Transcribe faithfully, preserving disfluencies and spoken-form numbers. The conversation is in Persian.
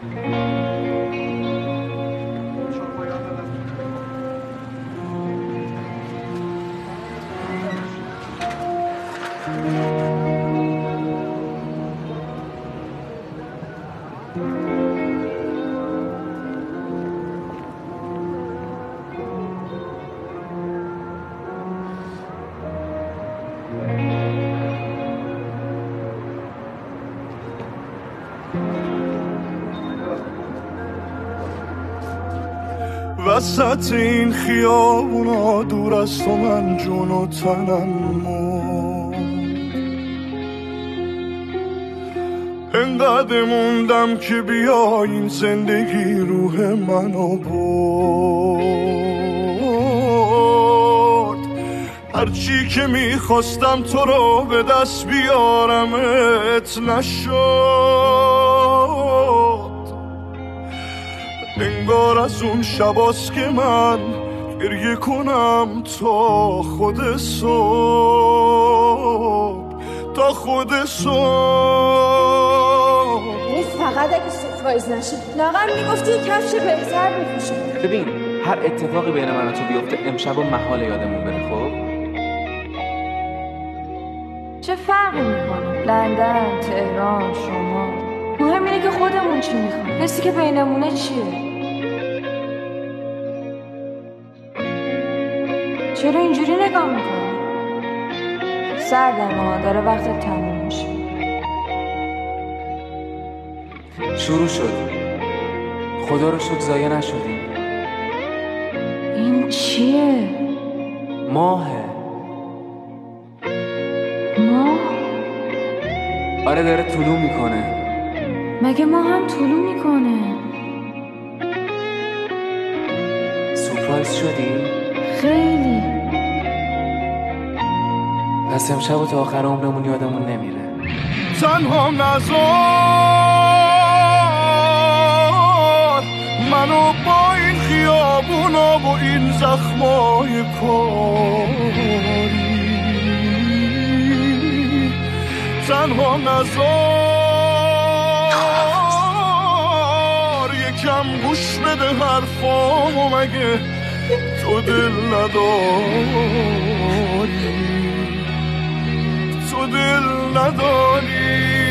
وسط این خیابونا دور از تو من جون و تنم موند، انقدر موندم که بیا این زندگی روح منو برد. هرچی که میخواستم تو رو به دست بیارمت نشد. انگار از اون شباست که من گریه کنم تا خود صبح، تا خود صبح. این فقط اگه سورپرایز نشه. لاغر میگفتی کفش بهتر بپوشم. ببین هر اتفاقی بین من و تو بیفته امشب و محال یادمون بره. خب چه فرقی میکنه؟ لندن، تهران، شما، مهم اینه که خودمون چی میخوایم. حسی که بینمونه چیه؟ چرا اینجوری نگاه میکنی؟ سردم داره وقتت تموم میشه. شروع شد، خدا رو شکر ضایع نشدیم. این چیه؟ ماهه. ماه؟ آره داره طلوع میکنه. مگه ما هم طلوع میکنه؟ سورپرایز شدی؟ خیلی. پس امشب و تا آخر عمرمون یادمون نمیره. تنها نذار منو با این خیابونا و این زخمای کاری، تنها نذار یکم گوش بده حرفامو، مگه تو دل نداری؟ تو دل نداری؟